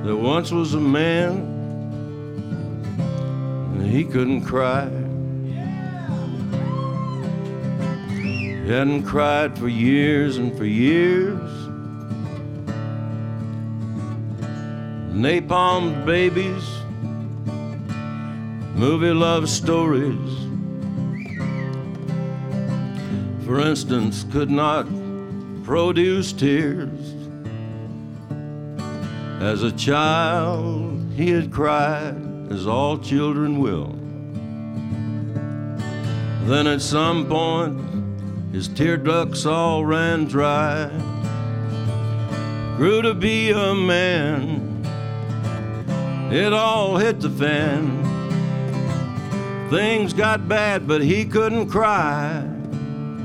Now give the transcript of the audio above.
There once was a man, and he couldn't cry. He hadn't cried for years and for years. Napalm babies, movie love stories, for instance, could not produce tears. As a child, he had cried, as all children will. Then at some point, his tear ducts all ran dry. Grew to be a man. It all hit the fan. Things got bad, but he couldn't cry.